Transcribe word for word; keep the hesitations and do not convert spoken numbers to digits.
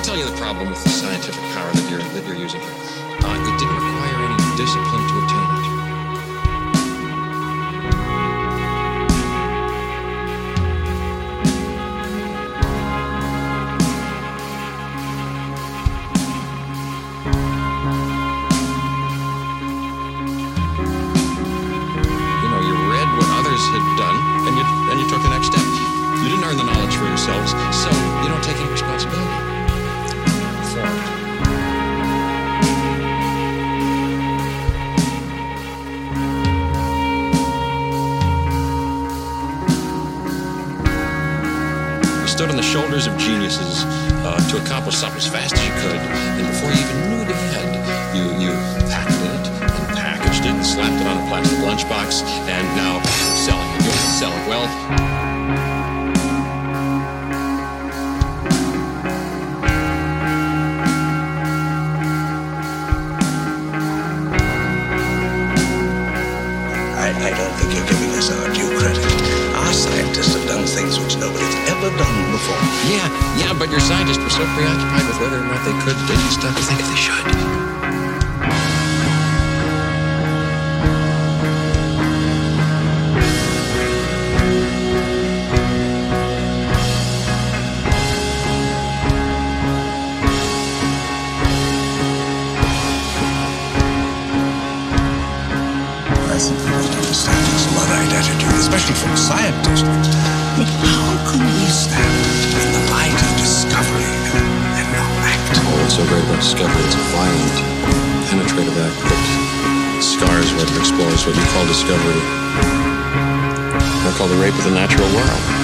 tell you the problem with the scientific power that you're that you're using here. Uh, it didn't require any discipline to attain it. You know, you read what others had done, and you and you took the next step. You didn't earn the knowledge for yourselves, so you don't take any responsibility for it. You stood on the shoulders of geniuses uh, to accomplish something as fast as you could, and before you even knew it ahead, you, you packed it and packaged it and slapped it on a plastic lunchbox, and now selling it. You'll sell it well. I don't think you're giving us our due credit. Our scientists have done things which nobody's ever done before. Yeah, yeah, but your scientists were so preoccupied with whether or not they could, they didn't stop to think if they should. I think we must understand it's a Luddite attitude, especially from a scientist. But how can we stand in the light of discovery and not act? Oh, what's so great about discovery? It's a violent, penetrative act that scars what explores what you call discovery. I call the rape of the natural world.